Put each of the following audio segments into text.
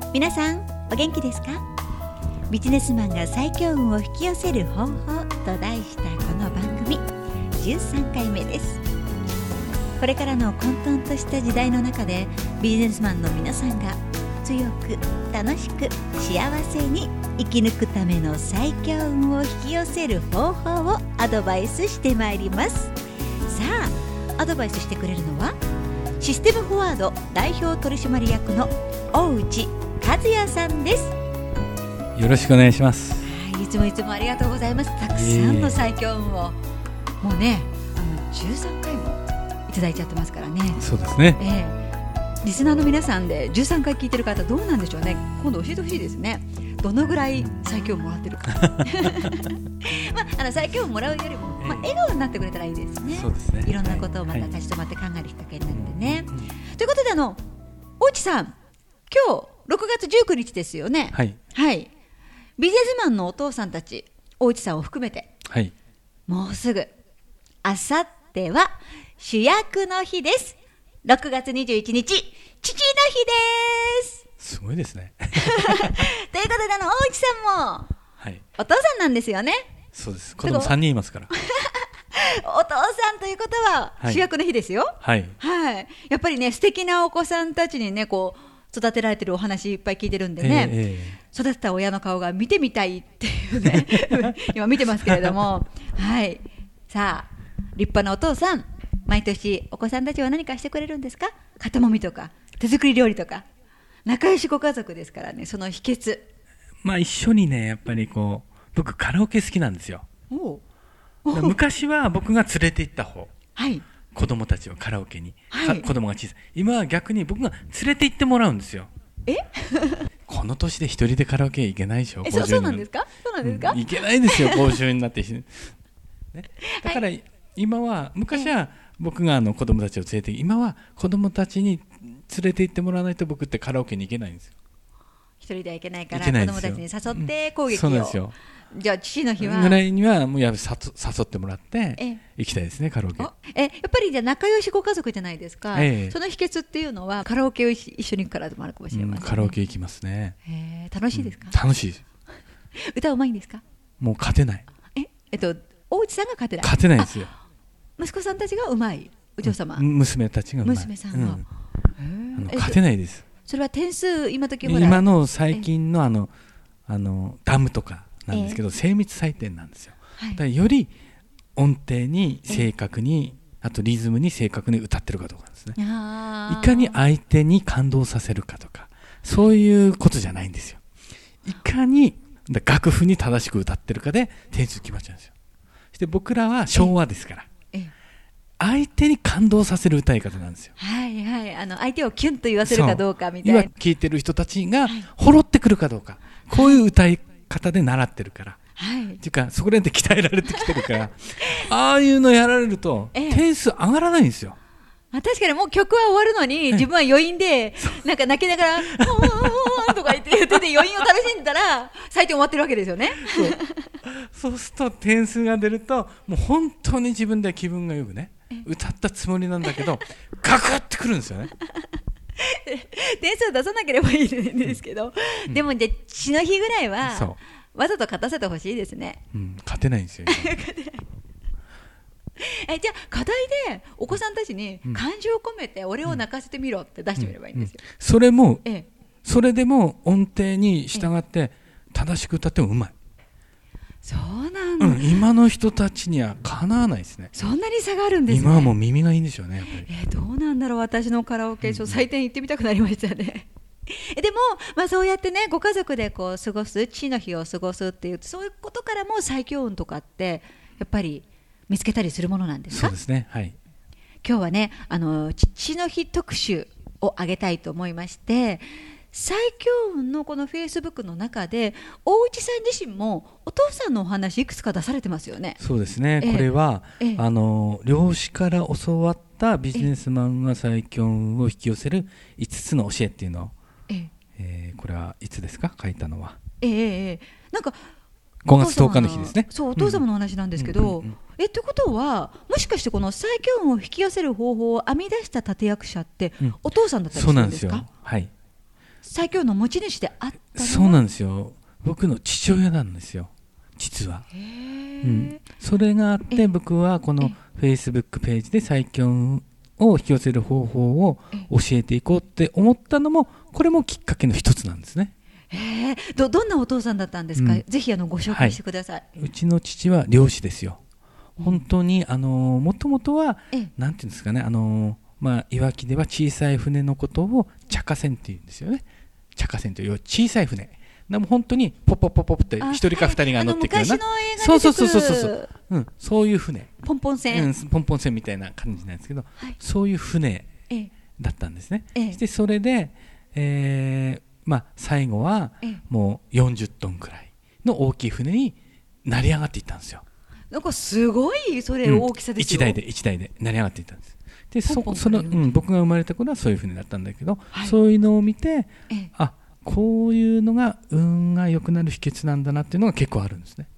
皆さんお元気ですか？ビジネスマンが最強運を引き寄せる方法と題したこの番組13回目です。これからの混沌とした時代の中でビジネスマンの皆さんが強く楽しく幸せに生き抜くための最強運を引き寄せる方法をアドバイスしてまいります。さあアドバイスしてくれるのはシステムフォワード代表取締役の大内和也さんです。 よろしくお願いします。 いつもありがとうございます。たくさんの最強運をもうね13回もいただいちゃってますからね。 そうですね、 リスナーの皆さんで13回聞いてる方どうなんでしょうね。今度教えてほしいですね。どのぐらい最強運もらってるか最強運もらうよりも、笑顔になってくれたらいいですね。 そうですね。 いろんなことをまた立ち止まって考えるきっかけになってね、ということで大内さん、今日6月19日ですよね。 はい、 はい、ビジネスマンのお父さんたち、大内さんを含めて、 はい、 もうすぐあさっては主役の日です。6月21日父の日です。 すごいですねということで大内さんも、 はい、 お父さんなんですよね。 そうです。子供3人いますからお父さんということは主役の日ですよ。 はい、 はい、やっぱりね素敵なお子さんたちにねこう育てられてるお話いっぱい聞いてるんでね、育てた親の顔が見てみたいっていうね今見てますけれどもはい、さあ立派なお父さん、毎年お子さんたちは何かしてくれるんですか？肩もみとか手作り料理とか、仲良しご家族ですからね。その秘訣、 一緒にねやっぱりこう僕カラオケ好きなんですよ。昔は僕が連れて行った方、はい、子供たちをカラオケに、はい、子供が小さい。今は逆に僕が連れて行ってもらうんですよ。この年で一人でカラオケ行けないでしょ。 そうなんですか？そうなんですか？ 行けないですよ50になってね、だから今は、昔は僕が子供たちを連れて、今は子供たちに連れて行ってもらわないと僕ってカラオケに行けないんですよ。 一人では行けないから子供たちに誘って攻撃を、 そうなんですよ。 じゃあ父の日はぐらいにはもう誘ってもらって行きたいですね、カラオケ。 やっぱりじゃあ仲良しご家族じゃないですか、その秘訣っていうのはカラオケを一緒に行くからでもあるかもしれませんね。 カラオケ行きますね。 楽しいですか？ 楽しいです。 歌うまいんですか？もう勝てない。 大内さんが勝てない？ 勝てないですよ。 息子さんたちがうまい？お嬢様、 娘たちがうまい。 娘さんは、 勝てないです。 それは点数、今の最近のダムとかなんですけど、精密採点なんですよ。だからより音程に正確に、あとリズムに正確に歌ってるかどうかですね。いかに相手に感動させるかとか、そういうことじゃないんですよ。いかに楽譜に正しく歌ってるかで点数決まっちゃうんですよ。そして僕らは昭和ですから、相手に感動させる歌い方なんですよ。 はいはい、相手をキュンと言わせるかどうかみたいな。 今聴いてる人たちがほろってくるかどうか、こういう歌い方で習ってるから、っていうかそこら辺で鍛えられてきてるからああいうのやられると点数上がらないんですよ。 確かにもう曲は終わるのに自分は余韻でなんか泣きながらとか言ってて余韻を楽しんだら採点終わってるわけですよね。 そうすると点数が出るともう本当に自分で気分がよくね歌ったつもりなんだけどガクってくるんですよね。 点数を出さなければいいんですけど、でもで血の日ぐらいはわざと勝たせてほしいですね。 勝てないんですよ。 じゃあ課題でお子さんたちに感情を込めて俺を泣かせてみろって出してみればいいんですよ。 それでも音程に従って正しく歌ってもうまい。 そうなんだ、 今の人たちにはかなわないですね。 そんなに差があるんですね。 今はもう耳がいいんでしょうねやっぱり。 どうなんだろう、私のカラオケ採点行ってみたくなりましたね。でも、そうやってねご家族でこう過ごす父の日を過ごすっていうそういうことからも最強運とかってやっぱり見つけたりするものなんですか？ そうですね、はい。 今日はね父の日特集をあげたいと思いまして、最強運のこのフェイスブックの中で大内さん自身もお父さんのお話いくつか出されてますよね。 そうですね、これは漁師から教わったビジネスマンが最強運を引き寄せる5つの教えっていうのを、これはいつですか書いたのは、 なんか 5月10日の日ですね。 そうお父様の話なんですけど、ってことはもしかしてこの最強運を引き寄せる方法を編み出した立役者って、お父さんだったりするんですか？ そうなんですよ、はい。 最強の持ち主であったのはそうなんですよ。僕の父親なんですよ、実は。それがあって僕はこのフェイスブックページで最強運を引き寄せる方法を教えていこうって思ったのも、これもきっかけの一つなんですね。 どんなお父さんだったんですか？ぜひご紹介してください。 うちの父は漁師ですよ。本当にもともとはなんていうんですかね、いわきでは小さい船のことを茶化船っていうんですよね。茶化船という小さい船でも本当にポッポッポッポッって一人か二人が乗っていくような、 昔の映画で出てくるそういう船、 ポンポン船、 ポンポン船みたいな感じなんですけど、そういう船だったんですね。でそれで、最後はもう40トンくらいの大きい船に成り上がっていったんですよ。 なんかすごいそれ大きさですよ。 1台で成り上がっていったんです。で僕が生まれた頃はそういう船だったんだけど、そういうのを見て、こういうのが運が良くなる秘訣なんだなっていうのが結構あるんですね。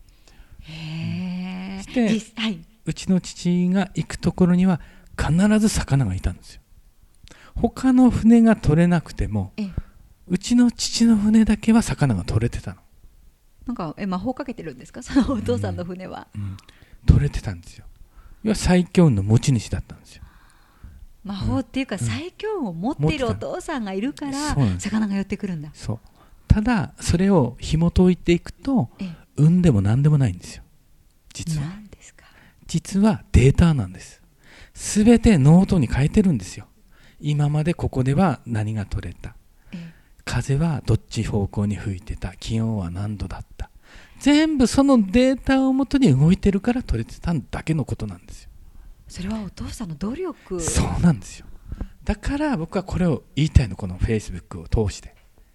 うちの父が行くところには必ず魚がいたんですよ。他の船が取れなくても、うちの父の船だけは魚が取れてたの。 なんか魔法かけてるんですか、そのお父さんの船は。 取れてたんですよ。要は最強運の持ち主だったんですよ。 魔法っていうか、最強運を持っているお父さんがいるから魚が寄ってくるんだ。 そう。ただそれを紐解いていくと、運でも何でもないんですよ。実は。何ですか？実はデータなんです。すべてノートに書いてるんですよ。今までここでは何が取れた、風はどっち方向に吹いてた、気温は何度だった、全部そのデータをもとに動いてるから取れてただけのことなんですよ。 それはお父さんの努力。 そうなんですよ。だから僕はこれを言いたいの、このフェイスブックを通して。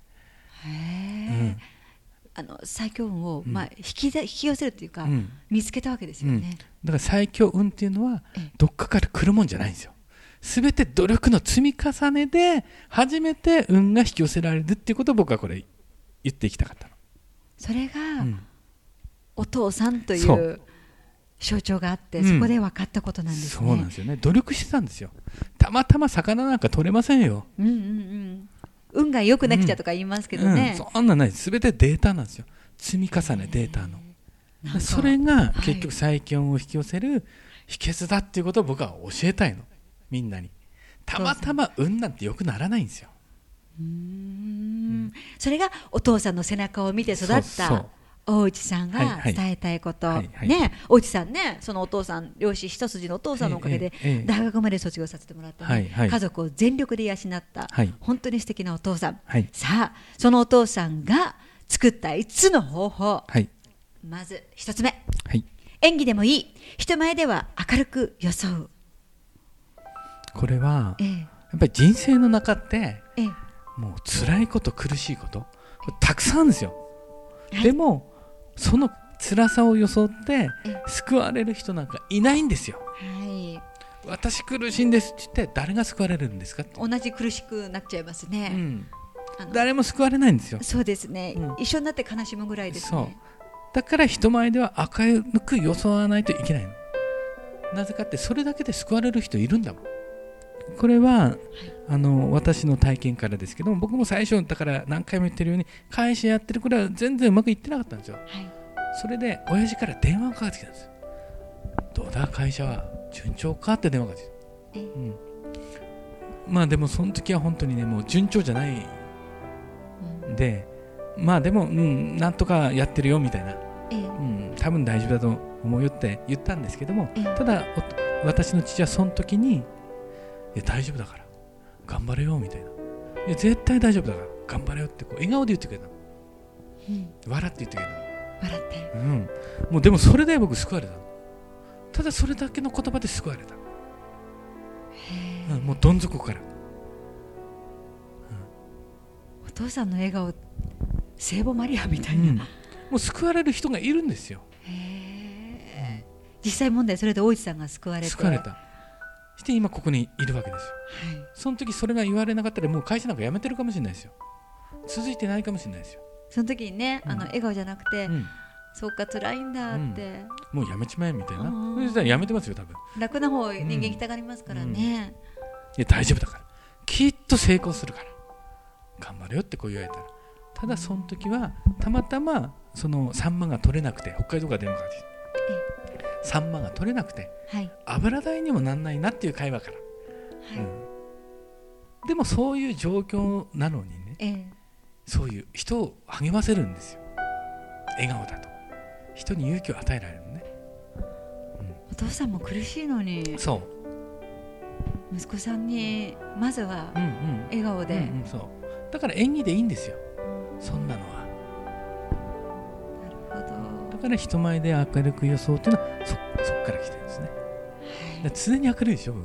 最強運を、引き寄せるというか、見つけたわけですよね。 だから最強運っていうのはどっかから来るもんじゃないんですよ。すべて努力の積み重ねで初めて運が引き寄せられるっていうことを僕はこれ言っていきたかったの。 それが、お父さんという象徴があって、そこで分かったことなんですね。 そうなんですよね。努力してたんですよ。たまたま魚なんか取れませんよ。 運が良くなくちゃとか言いますけどね。 そんなない。すべてデータなんですよ。積み重ねデータの。それが結局最強運を引き寄せる秘訣だっていうことを僕は教えたいの。みんなに。たまたま運なんて良くならないんですよ。 それがお父さんの背中を見て育った大内さんが伝えたいこと、ね、大内さんね、そのお父さん、漁師一筋のお父さんのおかげで大学まで卒業させてもらって、家族を全力で養った、本当に素敵なお父さん、さあそのお父さんが作った5つの方法、まず1つ目、演技でもいい、人前では明るく装う。これは、やっぱり人生の中って、もう辛いこと苦しいことたくさんあるんですよ。でもその辛さを装って救われる人なんかいないんですよ。私苦しいんですって言って誰が救われるんですかって。 同じ苦しくなっちゃいますね。 誰も救われないんですよ。 そうですね、一緒になって悲しむぐらいですね。 だから人前では明るく装わないといけないの。なぜかってそれだけで救われる人いるんだもん。これは、私の体験からですけども、僕も最初だから何回も言ってるように会社やってるくらいは全然うまくいってなかったんですよ。それで親父から電話がかかってきたんですよ。どうだ会社は順調かって電話がかかってきた。でもその時は本当にね、もう順調じゃないで、でも、なんとかやってるよみたいな、多分大丈夫だと思うよって言ったんですけども、ただ私の父はその時にいや大丈夫だから頑張れよみたいな、いや絶対大丈夫だから頑張れよってこう笑顔で言ってくれたの、笑って言ってくれたの、 笑って、 もうでもそれで僕救われたの。ただそれだけの言葉で救われた。もうどん底から、 お父さんの笑顔聖母マリアみたいな、 もう救われる人がいるんですよ。 実際問題それで大内さんが救われた。 して今ここにいるわけですよ。その時それが言われなかったらもう会社なんか辞めてるかもしれないですよ。続いてないかもしれないですよ。 その時にね、笑顔じゃなくて、そうか辛いんだって、 もう辞めちまえみたいな、そしたら辞めてますよ多分。 楽な方人間行きたがりますからね。 いや大丈夫だからきっと成功するから、 頑張れよってこう言われたら、ただその時はたまたまそのサンマが取れなくて、北海道から電話がかかってきて、サンマが取れなくて、はい、油代にもなんないなっていう会話から、はい、でもそういう状況なのにね、そういう人を励ませるんですよ。笑顔だと人に勇気を与えられるのね、 お父さんも苦しいのに、そう息子さんにまずは笑顔で、 そうだから演技でいいんですよ、そんなのは。 なるほど。 だから人前で明るく装うっていうのはそっから来てるんですね、はい、常に明るいでしょ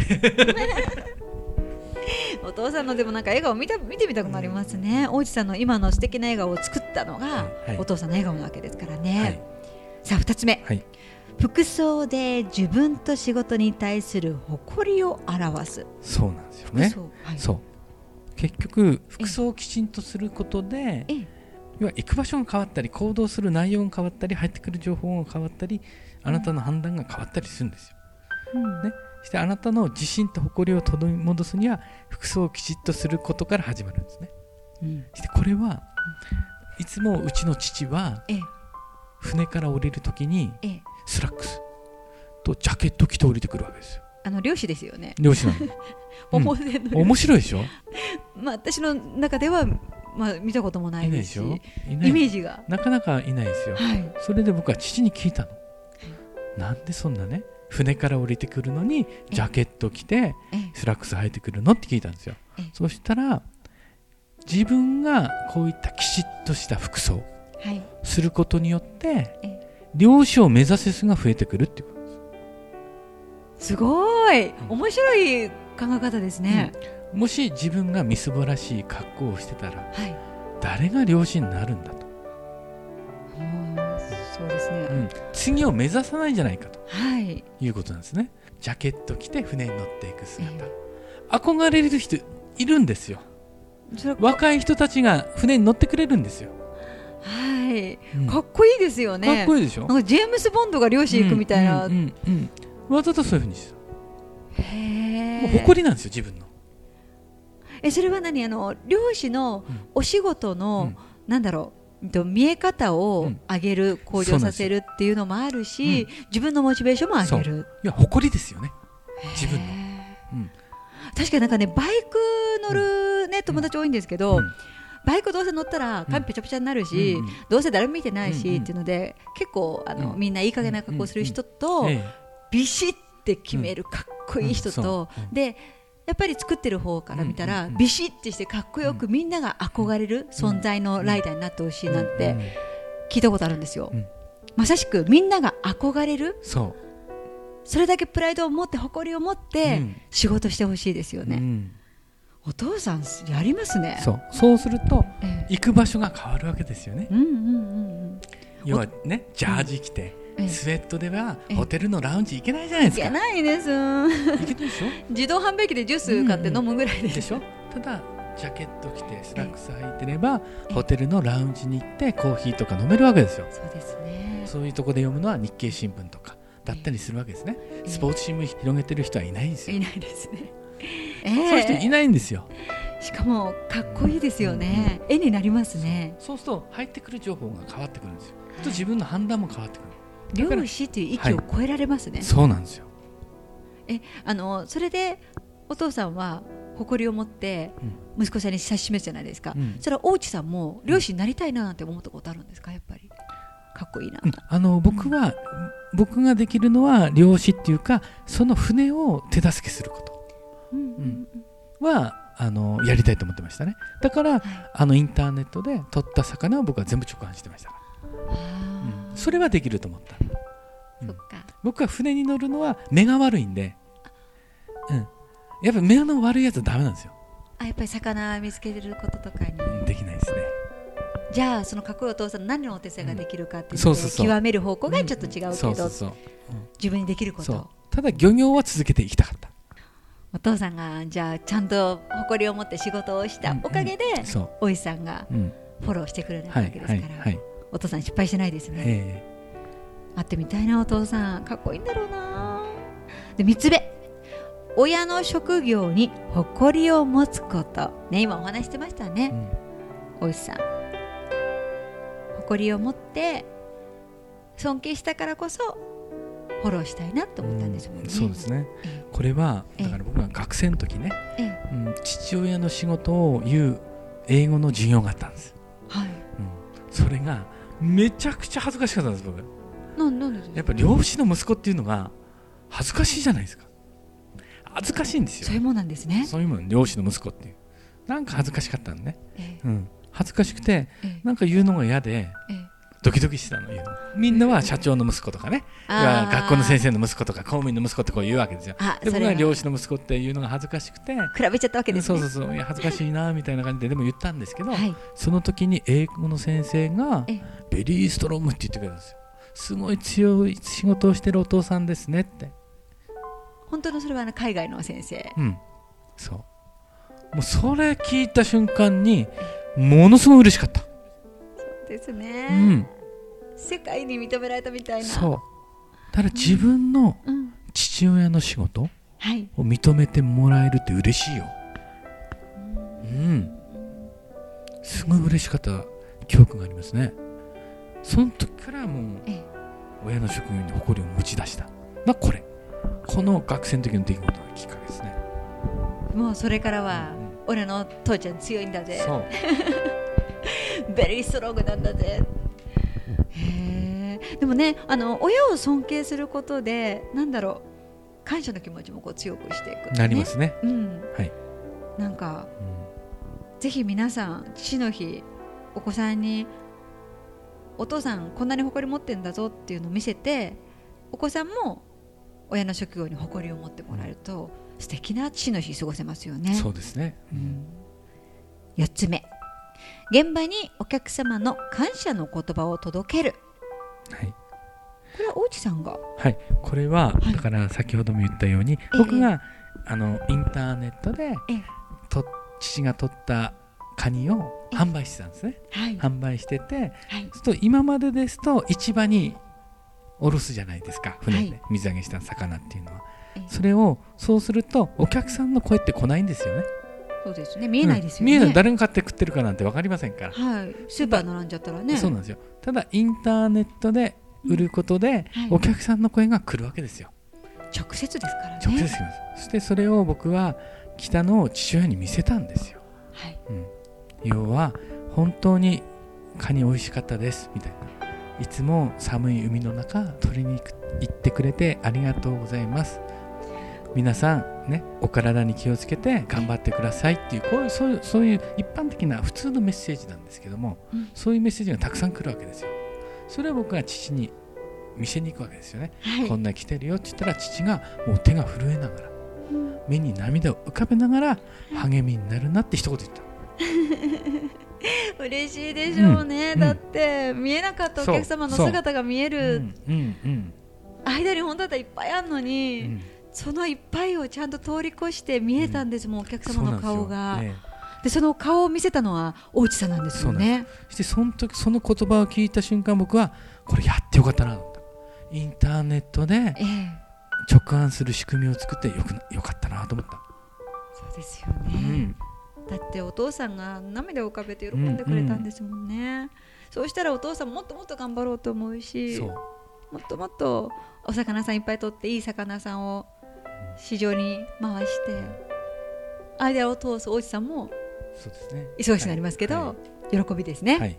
お父さんのでもなんか笑顔見てみたくなりますね。王子さんの今の素敵な笑顔を作ったのが、お父さんの笑顔なわけですからね、はい、さあ2つ目、はい、服装で自分と仕事に対する誇りを表す。 そうなんですよね、はい、そう結局服装をきちんとすることで、要は行く場所が変わったり行動する内容が変わったり入ってくる情報が変わったり、あなたの判断が変わったりするんですよ、ね、そしてあなたの自信と誇りを取り戻すには服装をきちっとすることから始まるんですね、そしてこれはいつもうちの父は、船から降りるときにスラックスとジャケット着て降りてくるわけですよ。 漁師ですよね。 漁師なの面白いでしょ私の中では、見たこともないですし、イメージがなかなかいないですよ、はい、それで僕は父に聞いたの、なんでそんなね船から降りてくるのにジャケット着てスラックス履いてくるのって聞いたんですよ。そしたら自分がこういったきちっとした服装することによって漁師を目指す人が増えてくるっていうことです。 すごい面白い考え方ですね、 もし自分がみすぼらしい格好をしてたら、誰が漁師になるんだと、 そうですね、 次を目指さないんじゃないかと、いうことなんですね。ジャケット着て船に乗っていく姿、憧れる人いるんですよ。若い人たちが船に乗ってくれるんですよ。 かっこいいですよね。 かっこいいでしょ。 なんかジェームス・ボンドが漁師行くみたいな、 わざとそういうふうにしてもう誇りなんですよ自分の。 それは何漁師のお仕事の、なんだろう、見え方を上げる、向上させるっていうのもあるし、自分のモチベーションも上げる。 いや誇りですよね自分の、 確かになんかねバイク乗る、友達多いんですけど、バイクどうせ乗ったら髪ぺちゃぺちゃになるし、どうせ誰も見てないし、っていうので結構みんないい加減な格好する人と、ビシッて決めるかっこいい人と、でやっぱり作ってる方から見たら、ビシッてしてかっこよくみんなが憧れる存在のライダーになってほしいなんて聞いたことあるんですよ、まさしくみんなが憧れる、それだけプライドを持って誇りを持って仕事してほしいですよね、お父さんやりますね。 そうすると、行く場所が変わるわけですよね、要はねジャージ着てスウェットではホテルのラウンジ行けないじゃないですか。 行けないです。 行けないでしょ。 自動販売機でジュース買って飲むぐらいでしょ。ただジャケット着てスラックス履いてればホテルのラウンジに行ってコーヒーとか飲めるわけですよ。 そうですね。 そういうところで読むのは日経新聞とかだったりするわけですね。スポーツ新聞広げてる人はいないんですよ。 いないですね。 そういう人いないんですよ。 しかもかっこいいですよね。絵になりますね。 そうすると入ってくる情報が変わってくるんですよ。と自分の判断も変わってくる。 漁師という域を超えられますね、 そうなんですよ。 それでお父さんは誇りを持って息子さんに指し示すじゃないですか、それは大地さんも漁師になりたいななんて思ったことあるんですか？やっぱりかっこいいな、 僕ができるのは漁師っていうかその船を手助けすること、はやりたいと思ってましたね。だから、インターネットで取った魚を僕は全部直販してましたから、それはできると思った、僕は船に乗るのは目が悪いんで、やっぱり目の悪いやつはダメなんですよ。 やっぱり魚見つけることとかに、 できないですね。 じゃあそのかっこいいお父さん何のお手伝いができるかっていうので極める方向がちょっと違うけど、自分にできること、 ただ漁業は続けていきたかった。 お父さんがじゃあちゃんと誇りを持って仕事をしたおかげで、おいさんがフォローしてくれるわけですから、お父さん失敗してないですね。会ってみたいな、お父さんかっこいいんだろうな。で3つ目、 親の職業に誇りを持つことね、今お話してましたね、おじさん誇りを持って尊敬したからこそフォローしたいなと思ったんですもんね。 そうですね、これはだから僕が学生の時ね、父親の仕事を言う英語の授業があったんです、それがめちゃくちゃ恥ずかしかったんです僕。なんでですか？やっぱり漁師の息子っていうのが恥ずかしいじゃないですか。恥ずかしいんですよ。 そういうもんなんですね。 そういうもん、漁師の息子っていうなんか恥ずかしかったんね、恥ずかしくて、なんか言うのが嫌で、ドキドキしてたのよ。みんなは社長の息子とかね、学校の先生の息子とか公務員の息子ってこう言うわけですよ。で僕は漁師の息子っていうのが恥ずかしくて比べちゃったわけですね。 そういや恥ずかしいなみたいな感じででも言ったんですけど、その時に英語の先生がベリーストロングって言ってくれたんですよ。すごい強い仕事をしてるお父さんですねって。 本当のそれは海外の先生、 そうもうそれ聞いた瞬間にものすごい嬉しかった。 そうですね、世界に認められたみたいな。そうただ自分の父親の仕事を認めてもらえるって嬉しいよ、すごい嬉しかった記憶がありますね。その時からもう親の職業に誇りを持ち出したこの学生の時の出来事がきっかけですね。 もうそれからは、俺の父ちゃん強いんだぜ、そうベリーストロングなんだぜ。でもね、親を尊敬することで感謝の気持ちも強くしていく、 なりますね、 なんか、ぜひ皆さん父の日お子さんにお父さんこんなに誇り持ってんだぞっていうのを見せて、お子さんも親の職業に誇りを持ってもらえると素敵な父の日過ごせますよね。 そうですね、 4つ目、現場にお客様の感謝の言葉を届ける。これは大地さんが、 これは、だから先ほども言ったように、僕がインターネットで父が取ったカニを販売してたんですね、販売してて、そう今までですと市場におろすじゃないですか、船で水揚げした魚っていうのは、そうするとお客さんの声って来ないんですよね。 そうですね、見えないですよね、 見えない、誰が買って食ってるかなんて分かりませんから、 スーパー並んじゃったらね。 そうなんですよ。ただインターネットで売ることで、お客さんの声が来るわけですよ。 直接ですからね。 直接来ます。そしてそれを僕は北の父親に見せたんですよ、要は本当にカニ美味しかったですみたいな、いつも寒い海の中取りに行ってくれてありがとうございます、皆さんねお体に気をつけて頑張ってくださいっていう、そういう一般的な普通のメッセージなんですけども、そういうメッセージがたくさん来るわけですよ。それを僕が父に見せに行くわけですよね、こんな来てるよって言ったら、父がもう手が震えながら、目に涙を浮かべながら励みになるなって一言言った嬉しいでしょうね、だって見えなかったお客様の姿が見える間に本当だったらいっぱいあるのに、そのいっぱいをちゃんと通り越して見えたんですもん、お客様の顔が。でその顔を見せたのは大地さんなんですよね。 そしてその時その言葉を聞いた瞬間、僕はこれやってよかったなと思った。インターネットで直販する仕組みを作ってよかったなと思った。 そうですよね、だってお父さんが涙を浮かべて喜んでくれたんですもんね、そうしたらお父さんもっともっと頑張ろうと思うし、もっともっとお魚さんいっぱい取っていい魚さんを市場に回して間を通す大地さんもそうですね、 忙しくなりますけど、喜びですね、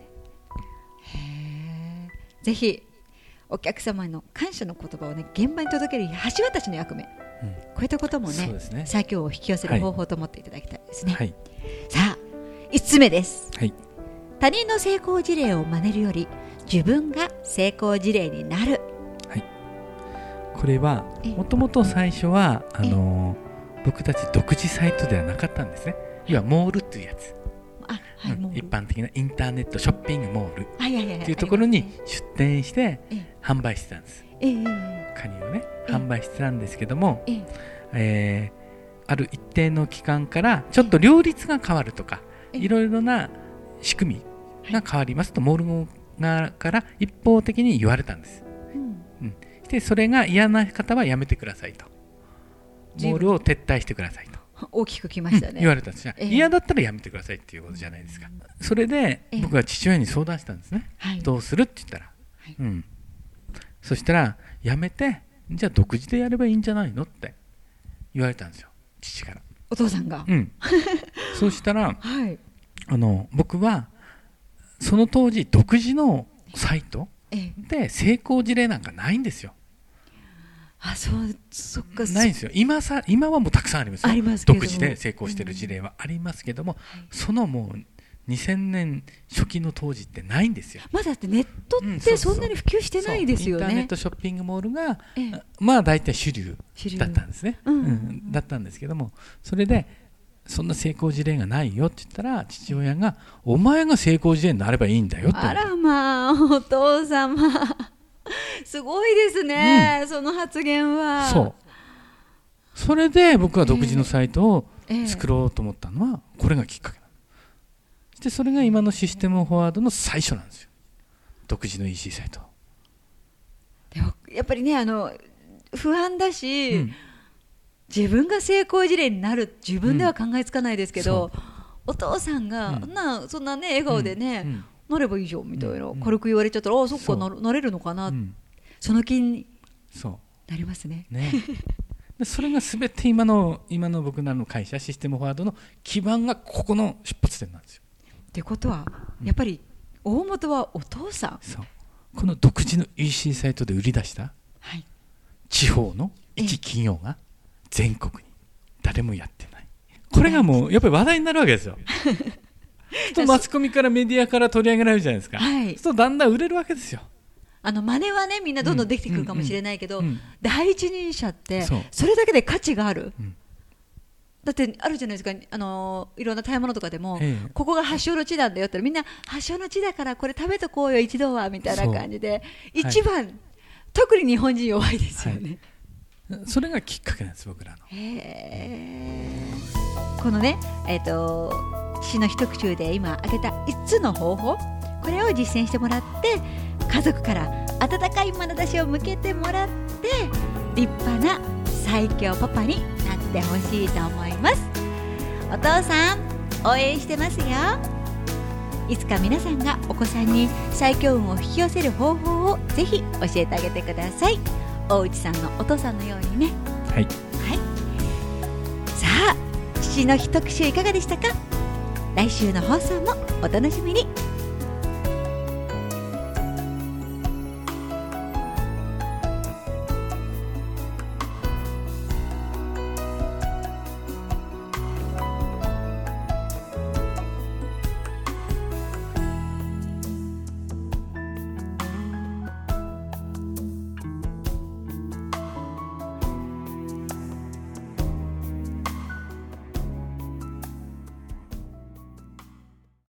ぜひお客様の感謝の言葉をね現場に届ける橋渡しの役目、こういったこともね作業を引き寄せる方法と思っていただきたいですね、さあ5つ目です、他人の成功事例を真似るより自分が成功事例になる、 これはもともと最初は僕たち独自サイトではなかったんですね。要はモールっていうやつ、一般的なインターネットショッピングモールっていうところに出店して販売してたんです、カニをね販売してたんですけども、ある一定の期間からちょっと両立が変わるとか、いろいろな仕組みが変わりますとモール側から一方的に言われたんです、でそれが嫌な方はやめてくださいとモールを撤退してくださいと大きくきましたね、 言われたんですよ。嫌だったらやめてくださいっていうことじゃないですか。それで僕は父親に相談したんですね、どうするって言ったら、そしたらやめて、じゃあ独自でやればいいんじゃないのって言われたんですよ、父から。 お父さんが、 そうしたら、僕はその当時独自のサイトで成功事例なんかないんですよ。 そっか、 ないんですよ。今はもうたくさんありますよ。独自で成功している事例はありますけども、そのもう2000年初期の当時ってないんですよ。 まだってネットってそんなに普及してないですよね。 インターネットショッピングモールが、まあ大体主流だったんですね。だったんですけども、それでそんな成功事例がないよって言ったら、父親がお前が成功事例になればいいんだよって。 あらまあ、お父様すごいですね、その発言は。それで僕は独自のサイトを作ろうと思ったのはこれがきっかけなんです。でそれが今のシステムフォワードの最初なんですよ、独自の EC サイト。 でもやっぱりね、不安だし、自分が成功事例になる自分では考えつかないですけど、お父さんが、そんなね笑顔でね、なればいいじゃんみたいな、軽く言われちゃったら、そっか、なれるのかな、その気になりますね。 でそれが全て今の僕らの会社システムフォワードの基盤がここの出発点なんですよ。 ってことはやっぱり大元はお父さん。 この独自の EC サイトで売り出した、地方の一企業が全国に誰もやってない、これがもうやっぱり話題になるわけですよ。マスコミからメディアから取り上げられるじゃないですか。そうするとだんだん売れるわけですよ。 真似はね、みんなどんどんできてくるかもしれないけど、第一人者ってそれだけで価値がある。だってあるじゃないですか、いろんな食べ物とかでも、ここが発祥の地なんだよって、みんな発祥の地だからこれ食べとこうよ一度はみたいな感じで、一番、特に日本人弱いですよね。 それがきっかけなんです、僕らの。 このね、父の一口で今挙げた5つの方法、これを実践してもらって、家族から温かい眼差しを向けてもらって、立派な最強パパになってほしいと思います。お父さん応援してますよ。いつか皆さんがお子さんに最強運を引き寄せる方法をぜひ教えてあげてください。大内さんのお父さんのようにね。さあ、父の一口いかがでしたか。来週の放送もお楽しみに。